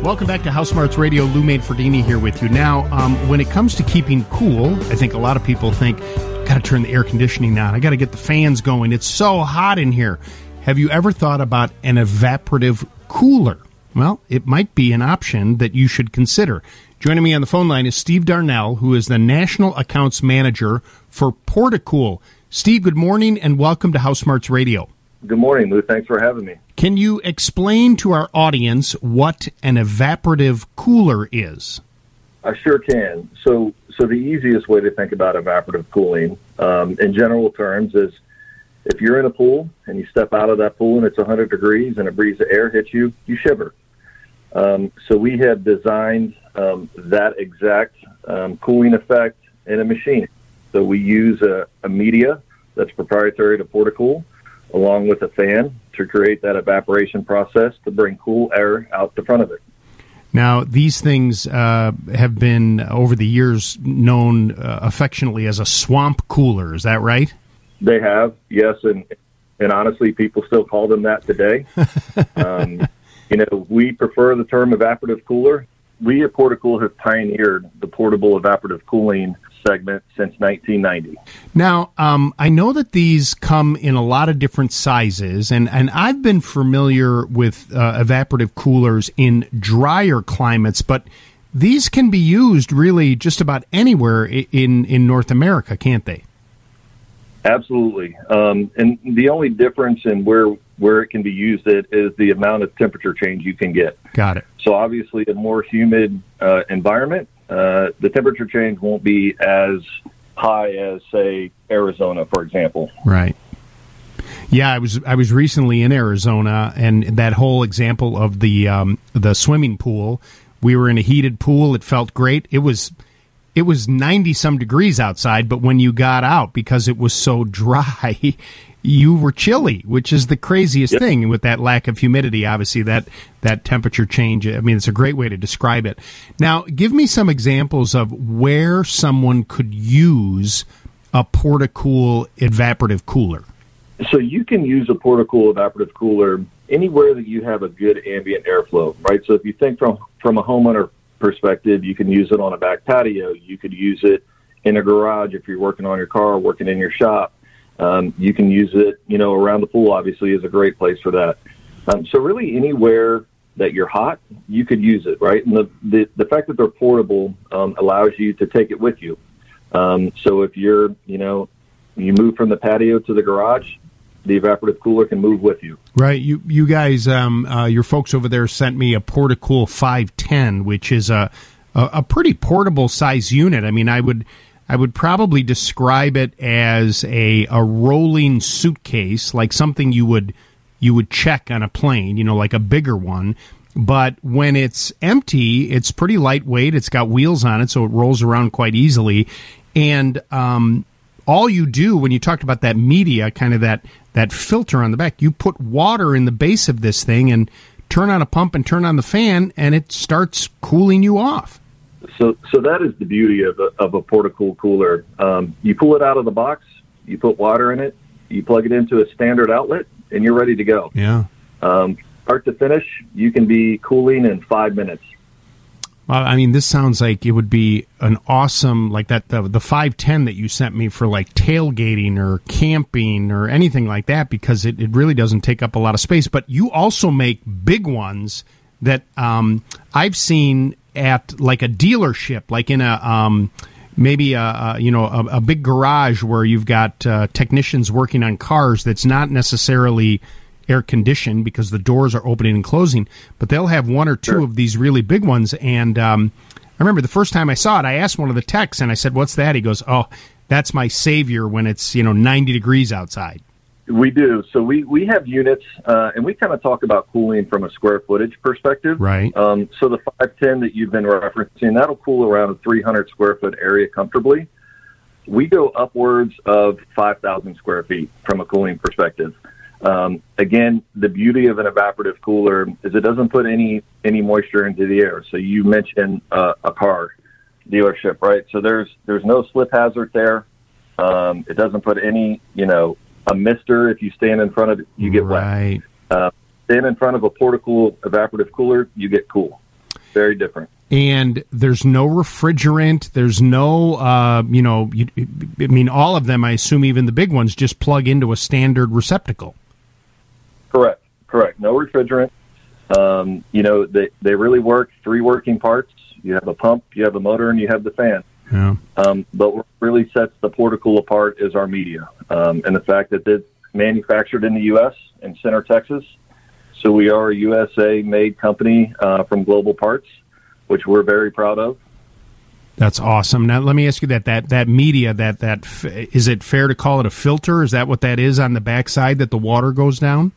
Welcome back to House Smarts Radio. Lou Manfredini here with you. Now, when it comes to keeping cool, I think a lot of people think, got to turn the air conditioning on. I got to get the fans going. It's so hot in here. Have you ever thought about an evaporative cooler? Well, it might be an option that you should consider. Joining me on the phone line is Steve Darnell, who is the National Accounts Manager for Portacool. Steve, good morning and welcome to House Smarts Radio. Good morning, Lou. Thanks for having me. Can you explain to our audience what an evaporative cooler is? I sure can. So the easiest way to think about evaporative cooling, in general terms, is if you're in a pool and you step out of that pool and it's 100 degrees and a breeze of air hits you, you shiver. So we have designed that exact cooling effect in a machine. So we use a media that's proprietary to Portacool, along with a fan to create that evaporation process to bring cool air out the front of it. Now, these things have been, over the years, known affectionately as a swamp cooler. Is that right? They have, yes, and honestly, people still call them that today. We prefer the term evaporative cooler. We at Portacool have pioneered the portable evaporative cooling segment since 1990. Now, I know that these come in a lot of different sizes, and I've been familiar with evaporative coolers in drier climates, but these can be used really just about anywhere in North America, can't they? Absolutely. And the only difference in where it can be used is the amount of temperature change you can get. Got it. So obviously, a more humid environment, the temperature change won't be as high as, say, Arizona, for example. Right. Yeah, I was recently in Arizona, and that whole example of the swimming pool. We were in a heated pool. It felt great. It was 90-some degrees outside, but when you got out, because it was so dry, you were chilly, which is the craziest thing. And with that lack of humidity, obviously, that temperature change, I mean, it's a great way to describe it. Now, give me some examples of where someone could use a Portacool evaporative cooler. So you can use a Portacool evaporative cooler anywhere that you have a good ambient airflow, right? So if you think from a homeowner perspective, you can use it on a back patio. You could use it in a garage if you're working on your car, working in your shop. You can use it, around the pool, obviously, is a great place for that. So really anywhere that you're hot, you could use it, right? And the fact that they're portable allows you to take it with you. So if you're, you move from the patio to the garage, the evaporative cooler can move with you. Right. You guys, your folks over there sent me a Portacool 510, which is a pretty portable size unit. I mean, I would probably describe it as a rolling suitcase, like something you would check on a plane, like a bigger one. But when it's empty, it's pretty lightweight. It's got wheels on it, so it rolls around quite easily. And all you do when you talked about that media, kind of that filter on the back, you put water in the base of this thing and turn on a pump and turn on the fan, and it starts cooling you off. So that is the beauty of a Portacool cooler. You pull it out of the box, you put water in it, you plug it into a standard outlet, and you're ready to go. Yeah. Start to finish, you can be cooling in 5 minutes. Well, I mean, this sounds like it would be an awesome, like the 510 that you sent me for like tailgating or camping or anything like that, because it really doesn't take up a lot of space. But you also make big ones that I've seen at like a dealership, like in a maybe a big garage where you've got technicians working on cars that's not necessarily air conditioned because the doors are opening and closing, but they'll have one or two of these really big ones. And I remember the first time I saw it, I asked one of the techs and I said, "What's that?" He goes, "Oh, that's my savior when it's 90 degrees outside." We do. So we have units, and we kind of talk about cooling from a square footage perspective. Right. So the 510 that you've been referencing, that'll cool around a 300 square foot area comfortably. We go upwards of 5,000 square feet from a cooling perspective. Again, the beauty of an evaporative cooler is it doesn't put any moisture into the air. So you mentioned a car dealership, right? So there's no slip hazard there. It doesn't put any, a mister. If you stand in front of it, you get wet. Stand in front of a Portacool evaporative cooler, you get cool. very different. And there's no refrigerant. There's no, I mean, all of them, I assume even the big ones, just plug into a standard receptacle. Correct. No refrigerant. They really work 3 working parts. You have a pump, you have a motor, and you have the fan. Yeah. But what really sets the Portacool apart is our media, and the fact that it's manufactured in the U.S. in Center, Texas. So we are a USA-made company from Global Parts, which we're very proud of. That's awesome. Now, let me ask you that media, is it fair to call it a filter? Is that what that is on the backside that the water goes down?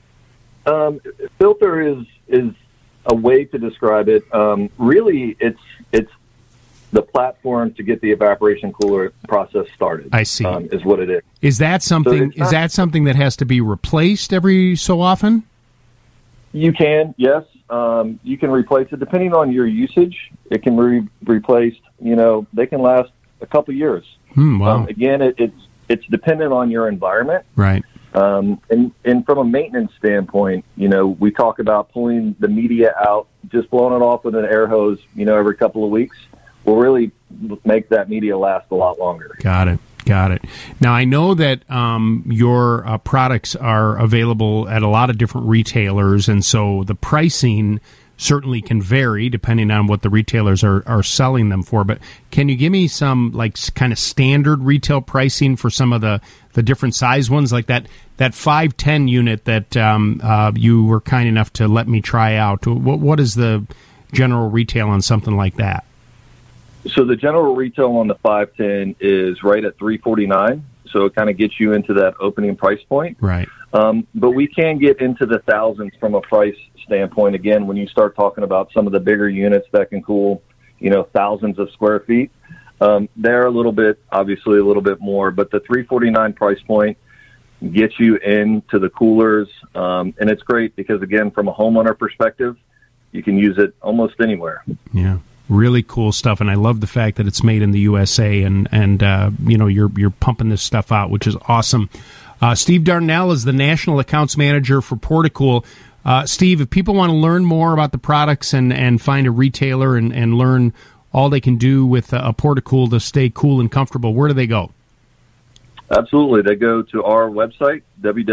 Filter is a way to describe it. Really, it's the platform to get the evaporation cooler process started. I see. Is what it is. Is that something? Is that something that has to be replaced every so often? You can, yes. You can replace it depending on your usage. It can be replaced. They can last a couple years. Wow. Again, it's dependent on your environment. Right. And from a maintenance standpoint, we talk about pulling the media out, just blowing it off with an air hose, every couple of weeks will really make that media last a lot longer. Got it. Now, I know that your products are available at a lot of different retailers, and so the pricing certainly can vary depending on what the retailers are selling them for. But can you give me some kind of standard retail pricing for some of the different size ones, like that 510 unit that you were kind enough to let me try out? What is the general retail on something like that? So the general retail on the 510 is right at $349. So it kind of gets you into that opening price point. Right. But we can get into the thousands from a price standpoint. Again, when you start talking about some of the bigger units that can cool, thousands of square feet, they're obviously a little bit more. But the $349 price point gets you into the coolers. And it's great because, again, from a homeowner perspective, you can use it almost anywhere. Yeah. Really cool stuff, and I love the fact that it's made in the USA, and you're pumping this stuff out, which is awesome. Steve Darnell is the National Accounts Manager for Portacool. Steve, if people want to learn more about the products and find a retailer and learn all they can do with a Portacool to stay cool and comfortable, where do they go? Absolutely. They go to our website,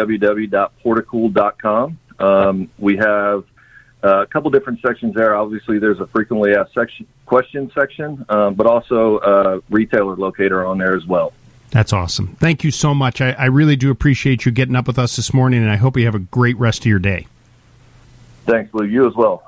www.portacool.com. We have a couple different sections there. Obviously, there's a frequently asked question section, but also a retailer locator on there as well. That's awesome. Thank you so much. I really do appreciate you getting up with us this morning, and I hope you have a great rest of your day. Thanks, Lou. You as well.